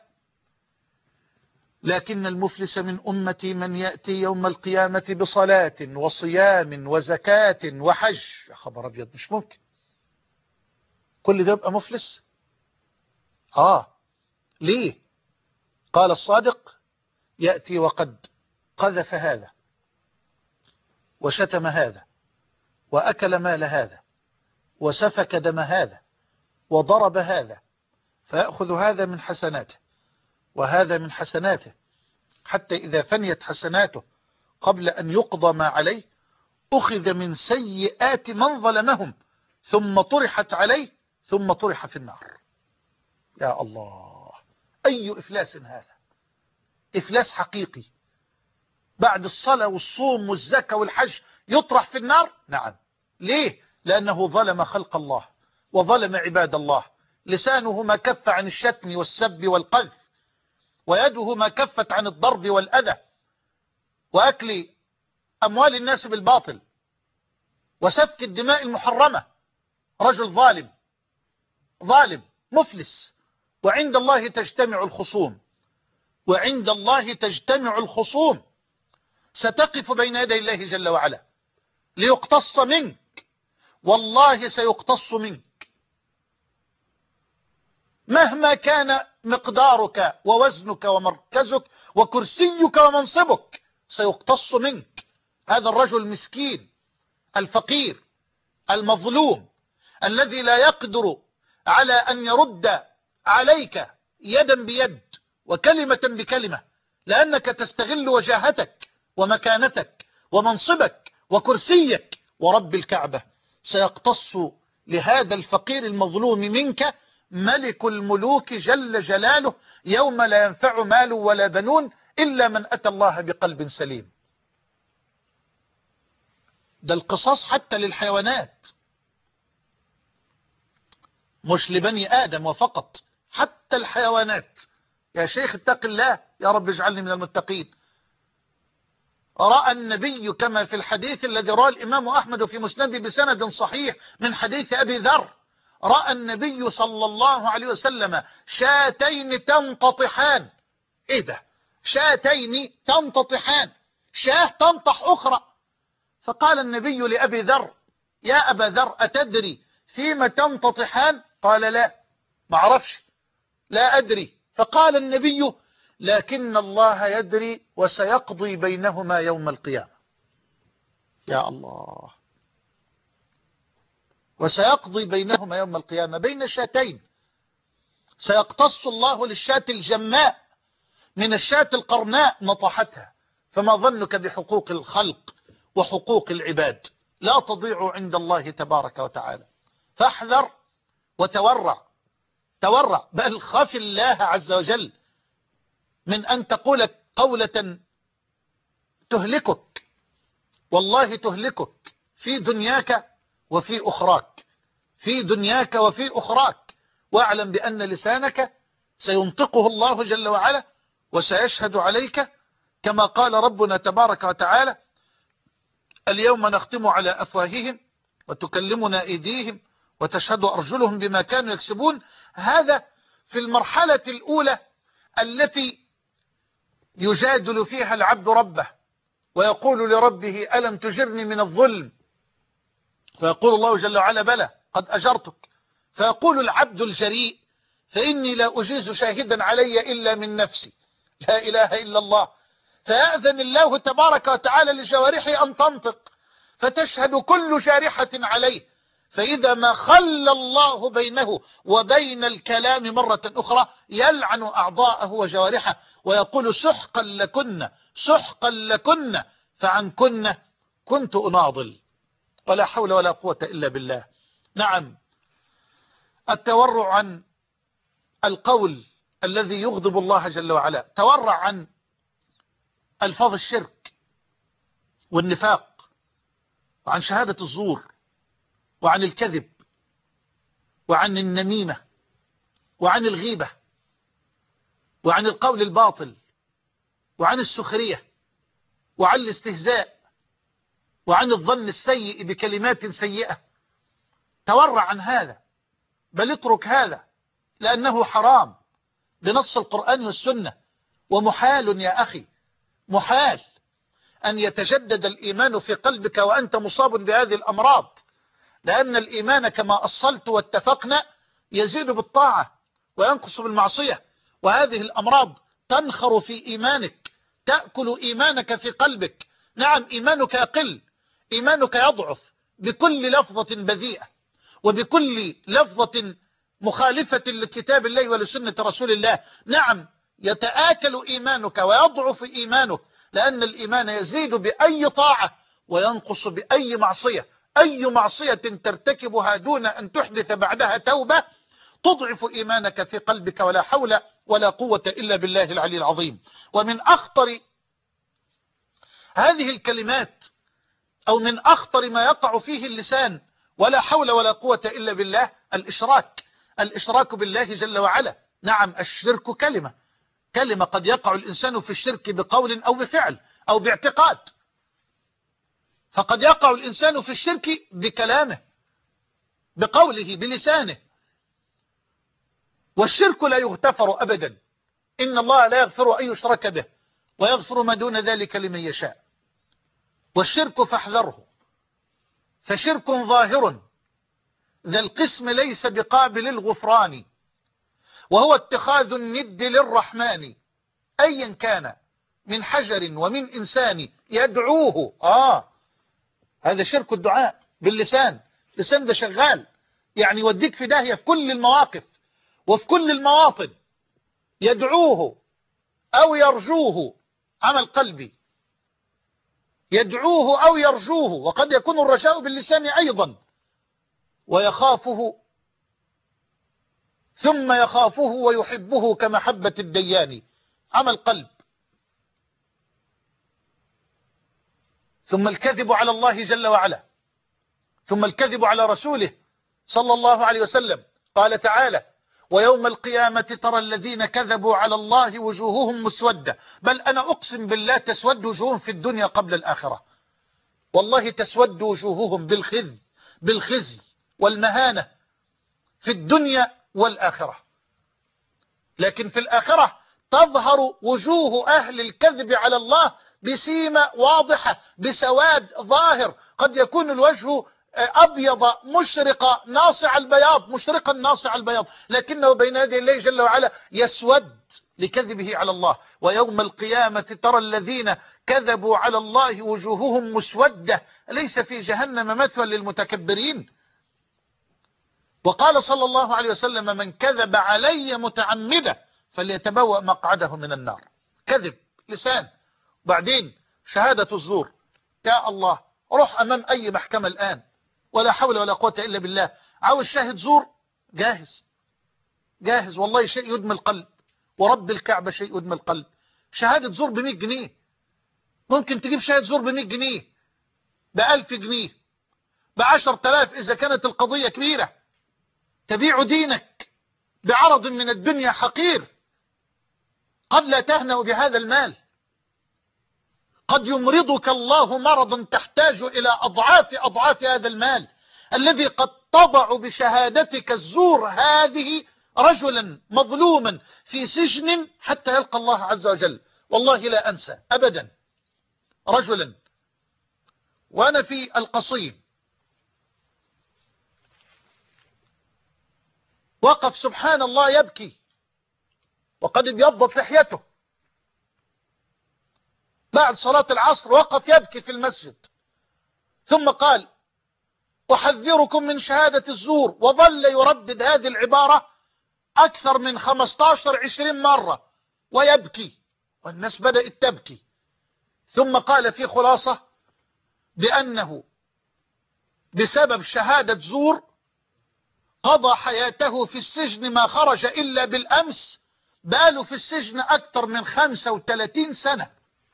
لكن المفلس من أمتي من يأتي يوم القيامة بصلاة وصيام وزكاة وحج. يا خبر أبيض، مش ممكن كل ده يبقى مفلس؟ آه ليه؟ قال الصادق: يأتي وقد قذف هذا وشتم هذا وأكل مال هذا وسفك دم هذا وضرب هذا، فيأخذ هذا من حسناته وهذا من حسناته، حتى إذا فنيت حسناته قبل أن يقضى ما عليه أخذ من سيئات من ظلمهم ثم طرحت عليه ثم طرح في النار. يا الله، أي إفلاس هذا! إفلاس حقيقي. بعد الصلاة والصوم والزكاة والحج يطرح في النار؟ نعم. ليه؟ لأنه ظلم خلق الله وظلم عباد الله. لسانه ما كف عن الشتم والسب والقذف، ويده ما كفت عن الضرب والأذى وأكل أموال الناس بالباطل وسفك الدماء المحرمة. رجل ظالم ظالم مفلس. وعند الله تجتمع الخصوم، وعند الله تجتمع الخصوم. ستقف بين يدي الله جل وعلا ليقتص منك، والله سيقتص منك مهما كان مقدارك ووزنك ومركزك وكرسيك ومنصبك، سيقتص منك. هذا الرجل المسكين الفقير المظلوم الذي لا يقدر على أن يرد عليك يدا بيد وكلمة بكلمة، لأنك تستغل وجاهتك ومكانتك ومنصبك وكرسيك، ورب الكعبة سيقتص لهذا الفقير المظلوم منك ملك الملوك جل جلاله يوم لا ينفع مال ولا بنون إلا من أتى الله بقلب سليم. ده القصاص حتى للحيوانات، مش لبني آدم وفقط، حتى الحيوانات. يا شيخ اتق الله، يا رب اجعلني من المتقين. رأى النبي كما في الحديث الذي رواه الإمام أحمد في مسنده بسند صحيح من حديث أبي ذر: رأى النبي صلى الله عليه وسلم شاتين تنتطحان. ايه ده؟ شاتين تنتطحان، شاه تنطح أخرى. فقال النبي لأبي ذر: يا أبا ذر، أتدري فيما تنتطحان؟ قال: لا، ما اعرفش، لا أدري. فقال النبي: لكن الله يدري وسيقضي بينهما يوم القيامة. يا الله، وسيقضي بينهما يوم القيامة بين شاتين. سيقتص الله للشاة الجماء من الشاة القرناء نطحتها. فما ظنك بحقوق الخلق وحقوق العباد؟ لا تضيع عند الله تبارك وتعالى. فاحذر وتورع، تورع، بل خف الله عز وجل من أن تقول قولة تهلكك، والله تهلكك في دنياك وفي أخراك، في دنياك وفي أخراك. واعلم بأن لسانك سينطقه الله جل وعلا وسيشهد عليك، كما قال ربنا تبارك وتعالى: اليوم نختم على أفواههم وتكلمنا أيديهم وتشهد أرجلهم بما كانوا يكسبون. هذا في المرحلة الأولى التي يجادل فيها العبد ربه ويقول لربه: ألم تجرني من الظلم؟ فيقول الله جل وعلا: بلى قد أجرتك. فيقول العبد الجريء: فإني لا أجيز شاهدا علي إلا من نفسي، لا إله إلا الله، فيأذن الله تبارك وتعالى لجوارحه أن تنطق، فتشهد كل جارحة عليه، فإذا ما خلى الله بينه وبين الكلام مرة أخرى يلعن أعضاءه وجوارحه ويقول سحقا لكن سحقا لكن فعنكن كنت أناضل. ولا حول ولا قوة إلا بالله. نعم، التورع عن القول الذي يغضب الله جل وعلا، تورع عن ألفاظ الشرك والنفاق، وعن شهادة الزور، وعن الكذب، وعن النميمة، وعن الغيبة، وعن القول الباطل، وعن السخرية، وعن الاستهزاء، وعن الظن السيء بكلمات سيئة. تورع عن هذا، بل اترك هذا لأنه حرام بنص القرآن والسنة. ومحال يا أخي، محال أن يتجدد الإيمان في قلبك وأنت مصاب بهذه الأمراض، لأن الإيمان كما أصلت واتفقنا يزيد بالطاعة وينقص بالمعصية، وهذه الأمراض تنخر في إيمانك، تأكل إيمانك في قلبك. نعم، إيمانك يقل، إيمانك يضعف بكل لفظة بذيئة، وبكل لفظة مخالفة لكتاب الله ولسنة رسول الله. نعم، يتآكل إيمانك ويضعف إيمانك، لأن الإيمان يزيد بأي طاعة وينقص بأي معصية. أي معصية ترتكبها دون أن تحدث بعدها توبة تضعف إيمانك في قلبك، ولا حول ولا قوة إلا بالله العلي العظيم. ومن أخطر هذه الكلمات، أو من أخطر ما يقع فيه اللسان، ولا حول ولا قوة إلا بالله، الإشراك، الإشراك بالله جل وعلا. نعم، الشرك كلمة كلمة قد يقع الإنسان في الشرك بقول أو بفعل أو باعتقاد، فقد يقع الإنسان في الشرك بكلامه، بقوله، بلسانه. والشرك لا يغتفر أبدا، إن الله لا يغفر أن يشرك به ويغفر ما دون ذلك لمن يشاء. والشرك فاحذره، فشرك ظاهر ذا القسم ليس بقابل الغفران، وهو اتخاذ الند للرحمن أيا كان من حجر ومن إنسان يدعوه. آه هذا شرك الدعاء باللسان، لسان ده شغال يعني يوديك في داهية في كل المواقف وفي كل المواطن. يدعوه أو يرجوه، عمل قلبي، يدعوه أو يرجوه، وقد يكون الرجاء باللسان أيضا. ويخافه ثم يخافه ويحبه كمحبة الديان، عمل قلب. ثم الكذب على الله جل وعلا، ثم الكذب على رسوله صلى الله عليه وسلم. قال تعالى: ويوم القيامة ترى الذين كذبوا على الله وجوههم مسودة. بل أنا أقسم بالله تسود وجوههم في الدنيا قبل الآخرة، والله تسود وجوههم بالخزي بالخزي والمهانة في الدنيا والآخرة. لكن في الآخرة تظهر وجوه أهل الكذب على الله بسيمة واضحة، بسواد ظاهر. قد يكون الوجه أبيض مشرق ناصع البياض، مشرقا ناصع البياض، لكنه بين يدي الله جل وعلا يسود لكذبه على الله. ويوم القيامة ترى الذين كذبوا على الله وجوههم مسودة. ليس في جهنم مثوى للمتكبرين؟ وقال صلى الله عليه وسلم: من كذب علي متعمدا فليتبوأ مقعده من النار. كذب لسان، بعدين شهادة الزور. يا الله، روح أمام أي محكمة الآن، ولا حول ولا قوة إلا بالله، عاوز شاهد زور، جاهز جاهز، والله شيء يدمي القلب، ورب الكعبة شيء يدمي القلب. شهادة زور بمئة جنيه، ممكن تجيب شاهد زور بمئة جنيه، بألف جنيه، بعشر تلاف إذا كانت القضية كبيرة. تبيع دينك بعرض من الدنيا حقير، قد لا تهنأ بهذا المال، قد يمرضك الله مرضا تحتاج إلى أضعاف أضعاف هذا المال الذي قد تضع بشهادتك الزور هذه رجلا مظلوما في سجن حتى يلقى الله عز وجل. والله لا أنسى أبدا رجلا وأنا في القصيم وقف سبحان الله يبكي وقد ابيضت لحيته، بعد صلاة العصر وقف يبكي في المسجد، ثم قال أحذركم من شهادة الزور، وظل يردد هذه العبارة أكثر من خمستاشر عشرين مرة ويبكي، والناس بدأت تبكي. ثم قال في خلاصة بأنه بسبب شهادة زور قضى حياته في السجن، ما خرج إلا بالأمس، بقاله في السجن أكثر من خمسة وثلاثين سنة.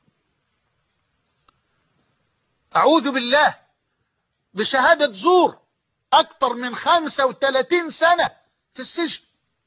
أعوذ بالله، بشهادة زور أكثر من خمسة وثلاثين سنة في السجن.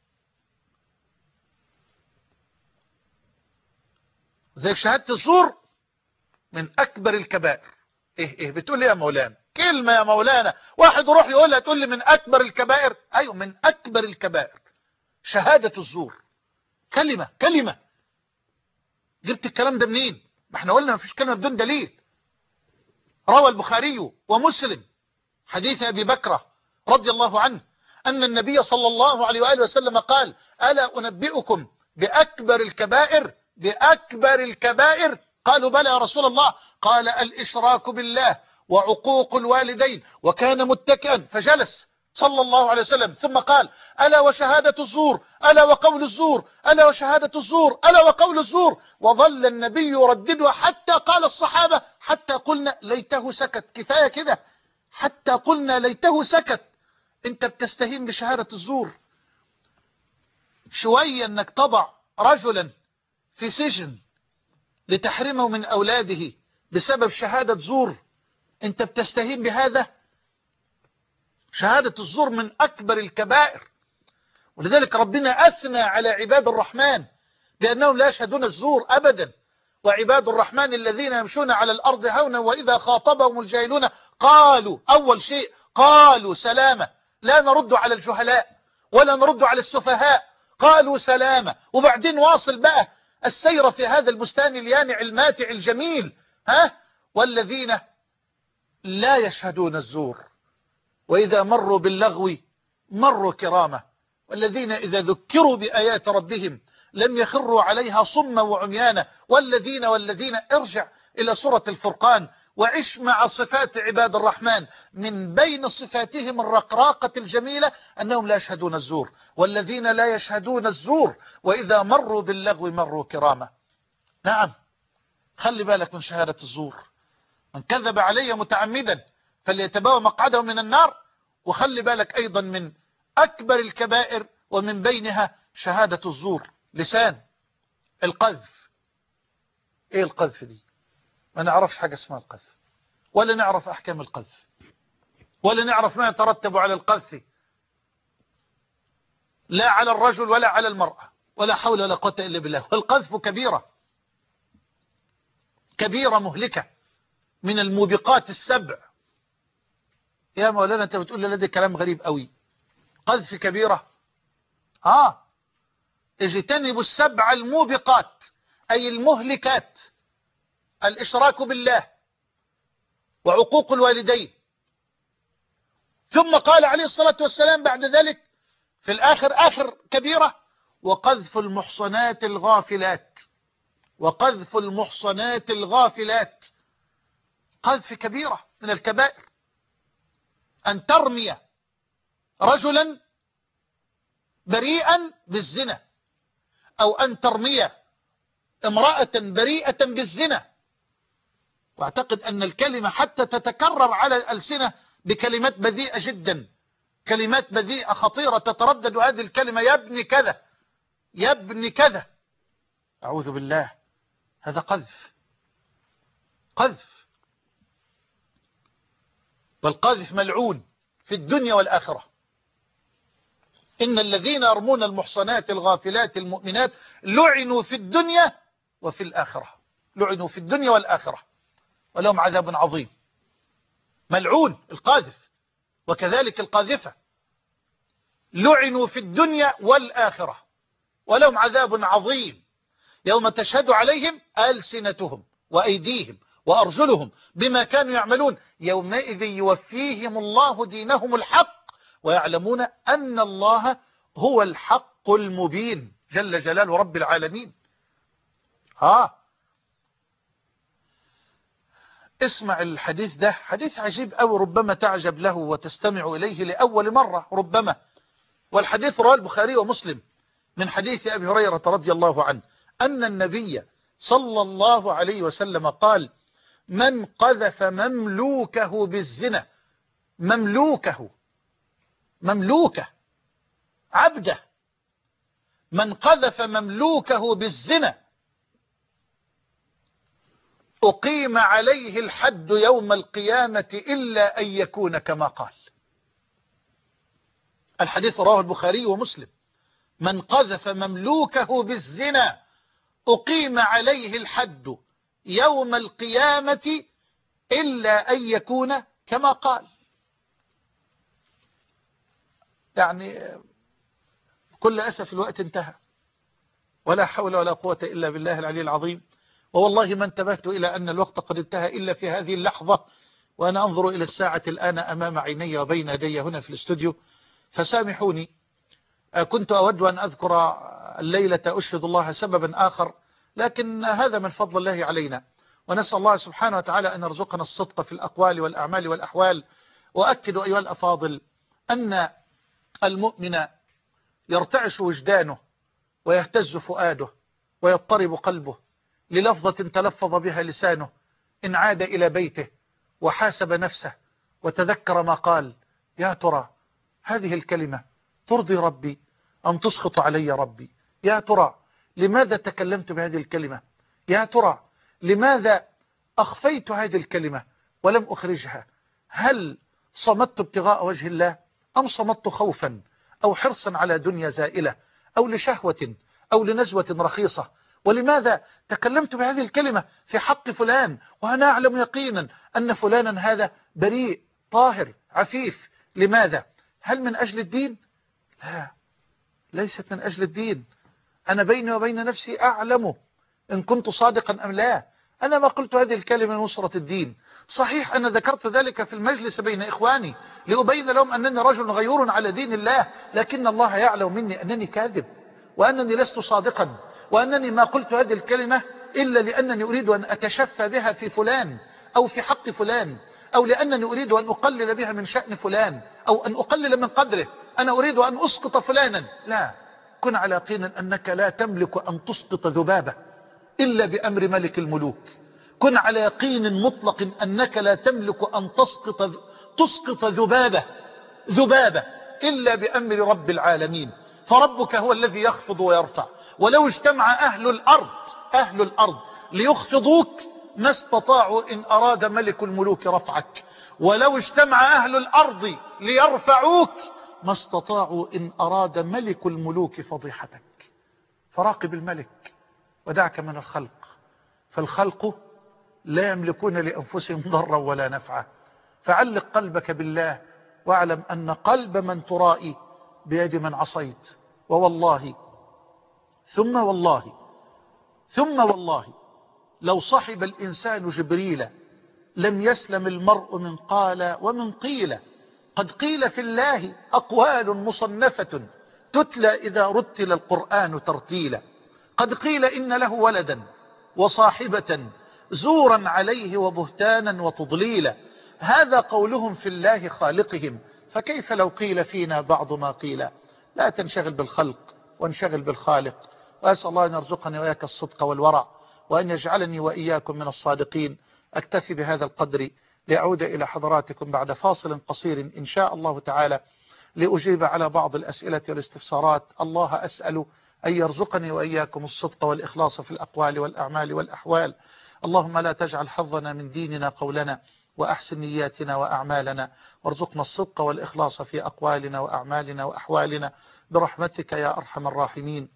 زي شهادة الزور من أكبر الكبائر. إيه إيه بتقول إيه يا مولانا؟ كلمة يا مولانا واحد يروح يقولها تقول لي من أكبر الكبائر؟ أيوة من أكبر الكبائر شهادة الزور. كلمة كلمة. جبت الكلام ده منين؟ ما احنا قلنا ما فيش كلمة بدون دليل. روى البخاري ومسلم حديث أبي بكرة رضي الله عنه أن النبي صلى الله عليه وآله وسلم قال ألا أنبئكم بأكبر الكبائر؟ بأكبر الكبائر؟ قالوا بلى يا رسول الله. قال الإشراك بالله وعقوق الوالدين. وكان متكئا فجلس صلى الله عليه وسلم ثم قال ألا وشهادة الزور، ألا وقول الزور، ألا وشهادة الزور، ألا وقول الزور. وظل النبي يرددها حتى قال الصحابة حتى قلنا ليته سكت. كفاية كده، حتى قلنا ليته سكت. انت بتستهين بشهادة الزور. شوية انك تضع رجلا في سجن لتحرمه من أولاده بسبب شهادة زور، انت بتستهين بهذا؟ شهادة الزور من أكبر الكبائر. ولذلك ربنا أثنى على عباد الرحمن بأنهم لا يشهدون الزور أبدا. وعباد الرحمن الذين يمشون على الأرض هونا وإذا خاطبهم الجاهلون قالوا، أول شيء قالوا سلامة. لا نرد على الجهلاء ولا نرد على السفهاء، قالوا سلامة. وبعدين واصل بقى السير في هذا البستان اليانع الماتع الجميل. ها والذين لا يشهدون الزور وإذا مروا باللغو مروا كرامة، والذين إذا ذكروا بآيات ربهم لم يخروا عليها صما وعميانا، والذين والذين ارجع إلى سورة الفرقان وعش مع صفات عباد الرحمن. من بين صفاتهم الرقراقة الجميلة أنهم لا يشهدون الزور، والذين لا يشهدون الزور وإذا مروا باللغو مروا كرامة. نعم، خلي بالك من شهادة الزور. من كذب علي متعمدا فليتبوأ مقعده من النار. وخلي بالك أيضا من أكبر الكبائر ومن بينها شهادة الزور لسان القذف. إيه القذف دي؟ ما نعرفش حاجة اسمها القذف، ولا نعرف أحكام القذف، ولا نعرف ما يترتب على القذف، لا على الرجل ولا على المرأة، ولا حول ولا قوة إلا بالله. والقذف كبيرة كبيرة مهلكة من الموبقات السبع. يا مولانا أنت بتقول لي ده كلام غريب قوي. قذف كبيرة؟ آه اجتنبوا السبع الموبقات أي المهلكات: الإشراك بالله وعقوق الوالدين. ثم قال عليه الصلاة والسلام بعد ذلك في الآخر آخر كبيرة: وقذف المحصنات الغافلات. وقذف المحصنات الغافلات قذف كبيرة من الكبائر. أن ترمي رجلا بريئا بالزنا، أو أن ترمي امرأة بريئة بالزنا. واعتقد أن الكلمة حتى تتكرر على الألسنة بكلمات بذيئة جدا، كلمات بذيئة خطيرة تتردد هذه الكلمة: يا ابن كذا، يا ابن كذا. أعوذ بالله، هذا قذف قذف. والقذف ملعون في الدنيا والآخرة. إن الذين يرمون المحصنات الغافلات المؤمنات لعنوا في الدنيا وفي الآخرة. لعنوا في الدنيا والآخرة ولهم عذاب عظيم. ملعون القاذف، وكذلك القاذفة، لعنوا في الدنيا والآخرة ولهم عذاب عظيم يوم تشهد عليهم ألسنتهم وأيديهم وأرجلهم بما كانوا يعملون. يومئذ يوفيهم الله دينهم الحق ويعلمون أن الله هو الحق المبين جل جلال رب العالمين. آه اسمع الحديث ده، حديث عجيب أو ربما تعجب له وتستمع إليه لأول مرة ربما. والحديث رواه البخاري ومسلم من حديث أبي هريرة رضي الله عنه أن النبي صلى الله عليه وسلم قال: من قذف مملوكه بالزنا، مملوكه مملوكه عبده، من قذف مملوكه بالزنا أقيم عليه الحد يوم القيامة إلا أن يكون كما قال. الحديث رواه البخاري ومسلم: من قذف مملوكه بالزنا أقيم عليه الحد يوم القيامة إلا أن يكون كما قال. يعني كل أسف الوقت انتهى، ولا حول ولا قوة إلا بالله العلي العظيم. ووالله ما انتبهت إلى أن الوقت قد انتهى إلا في هذه اللحظة وأنا أنظر إلى الساعة الآن أمام عيني وبين يدي هنا في الاستوديو. فسامحوني، كنت أود أن أذكر الليلة أشهد الله سببا آخر، لكن هذا من فضل الله علينا، ونسأل الله سبحانه وتعالى أن يرزقنا الصدق في الأقوال والأعمال والأحوال. وأكد أيها الأفاضل أن المؤمن يرتعش وجدانه ويهتز فؤاده ويضطرب قلبه للفظة تلفظ بها لسانه إن عاد إلى بيته وحاسب نفسه وتذكر ما قال: يا ترى هذه الكلمة ترضي ربي أم تسخط علي ربي؟ يا ترى لماذا تكلمت بهذه الكلمة؟ يا ترى لماذا أخفيت هذه الكلمة ولم أخرجها؟ هل صمت ابتغاء وجه الله أم صمت خوفا أو حرصا على دنيا زائلة أو لشهوة أو لنزوة رخيصة؟ ولماذا تكلمت بهذه الكلمة في حق فلان وأنا أعلم يقينا أن فلانا هذا بريء طاهر عفيف؟ لماذا؟ هل من أجل الدين؟ لا، ليست من أجل الدين. أنا بيني وبين نفسي أعلم إن كنت صادقا أم لا. أنا ما قلت هذه الكلمة لنصرة الدين. صحيح أنا ذكرت ذلك في المجلس بين إخواني لأبين لهم أنني رجل غيور على دين الله، لكن الله يعلم مني أنني كاذب وأنني لست صادقا، وأنني ما قلت هذه الكلمة إلا لأنني أريد أن أتشفى بها في فلان أو في حق فلان، أو لأنني أريد أن أقلل بها من شأن فلان أو أن أقلل من قدره. أنا أريد أن أسقط فلانا. لا، كن على يقين أنك لا تملك أن تسقط ذبابة إلا بأمر ملك الملوك. كن على يقين مطلق أنك لا تملك أن تسقط تسقط ذبابة ذبابة إلا بأمر رب العالمين. فربك هو الذي يخفض ويرفع، ولو اجتمع أهل الأرض أهل الأرض ليخفضوك ما استطاعوا إن أراد ملك الملوك رفعك، ولو اجتمع أهل الأرض ليرفعوك ما استطاعوا إن أراد ملك الملوك فضيحتك. فراقب الملك ودعك من الخلق، فالخلق لا يملكون لأنفسهم ضرا ولا نفعا. فعلق قلبك بالله واعلم أن قلب من ترائي بيد من عصيت. ووالله ثم والله ثم والله لو صحب الإنسان جبريل لم يسلم المرء من قال ومن قيل. قد قيل في الله أقوال مصنفة تتلى إذا رتل القرآن ترتيلا. قد قيل إن له ولدا وصاحبة زورا عليه وبهتانا وتضليلا. هذا قولهم في الله خالقهم، فكيف لو قيل فينا بعض ما قيل؟ لا تنشغل بالخلق وانشغل بالخالق. وأسأل الله أن يرزقني وإياك الصدق والورع، وأن يجعلني وإياكم من الصادقين. أكتفي بهذا القدر لأعود إلى حضراتكم بعد فاصل قصير إن شاء الله تعالى لأجيب على بعض الأسئلة والاستفسارات. الله أسأل أن يرزقني وإياكم الصدق والإخلاص في الأقوال والأعمال والأحوال. اللهم لا تجعل حظنا من ديننا قولنا، وأحسن نياتنا وأعمالنا، وارزقنا الصدق والإخلاص في أقوالنا وأعمالنا وأحوالنا برحمتك يا أرحم الراحمين.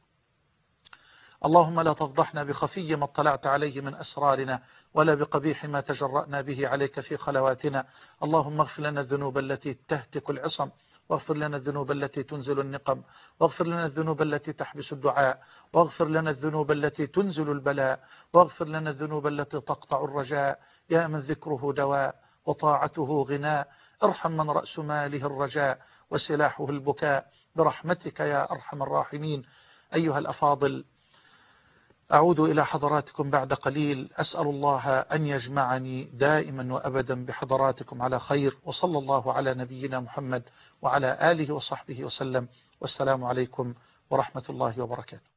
اللهم لا تفضحنا بخفي ما اطلعت عليه من أسرارنا، ولا بقبيح ما تجرأنا به عليك في خلواتنا. اللهم اغفر لنا الذنوب التي تهتك العصم، واغفر لنا الذنوب التي تنزل النقم، واغفر لنا الذنوب التي تحبس الدعاء، واغفر لنا الذنوب التي تنزل البلاء، واغفر لنا الذنوب التي تقطع الرجاء. يا من ذكره دواء وطاعته غناء، ارحم من رأس ماله الرجاء وسلاحه البكاء برحمتك يا أرحم الراحمين. أيها الأفاضل، أعود إلى حضراتكم بعد قليل، أسأل الله أن يجمعني دائما وأبدا بحضراتكم على خير، وصلى الله على نبينا محمد وعلى آله وصحبه وسلم، والسلام عليكم ورحمة الله وبركاته.